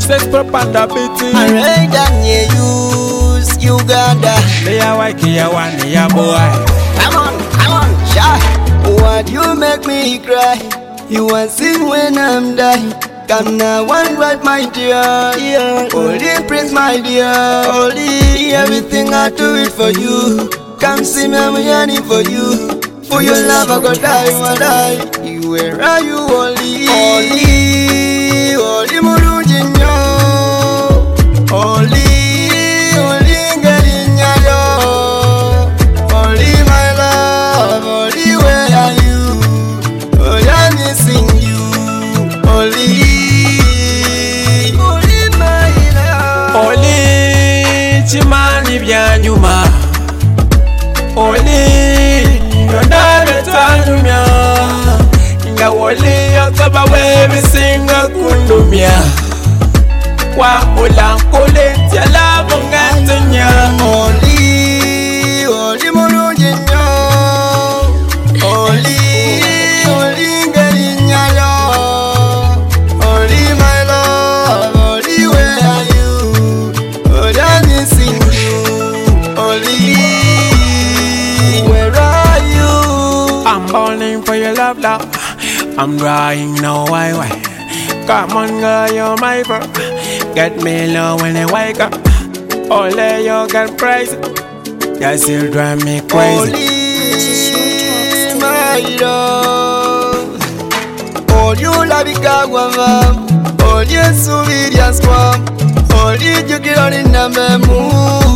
Princess Propanda beating. Alright, and you use Uganda. They are white, they are one, they are boy. Come on, shy. Why do you make me cry? You want sing when I'm dying. Come now, one right, my dear. Holy Prince, my dear. Holy, everything I do it for you. Come see me, I'm yearning for you. For your love, I go die. Where are you, Holy? Holy Murujinyo. Holy Ngerinyayo. Holy my love, Holy where are you? Oh, I'm missing you. Holy my love. Holy Chimani Byanyuma. Holy Yonda Betanyumya. Inga Holy Yokaba Webi Singa Kundumya. Kwa Ulankole Tiala Bungatanya. Holy Murujinyo. Holy Ngerinyayo. Holy my love, Holy where are you? Oh, I'm missing you. Holy, where are you? I'm burning for your love. I'm crying now, why? Come on, girl, you're my girl. Get me low when I wake up. Only you can praise it. Yes, you drive me crazy. Holy, my love. All you love it, Kawam. All you Suvidia Swam. All you get on in the memo.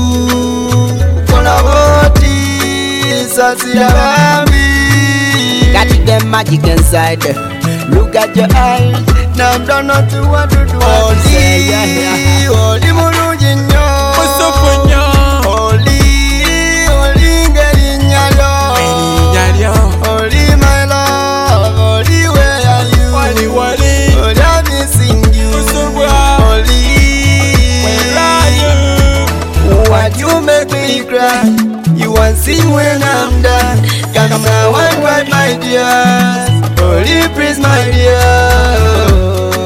Konavoti, Sasirami. Got them magic inside. Look at your eyes. Now I'm done not to what to do. Holy Murujinyo. Holy Ngerinyayo. Holy my love. Holy where are you? Holy I'm missing you. Holy where are you? Why you make me cry? You want sing when I'm done. Come now and wipe my tears. Holy Prince, my dear.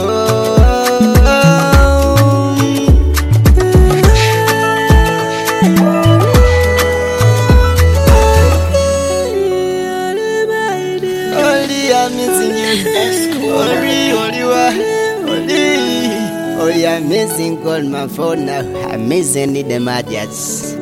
Holy, I'm missing you. Holy, I'm missing call my phone now. I'm missing the Magias.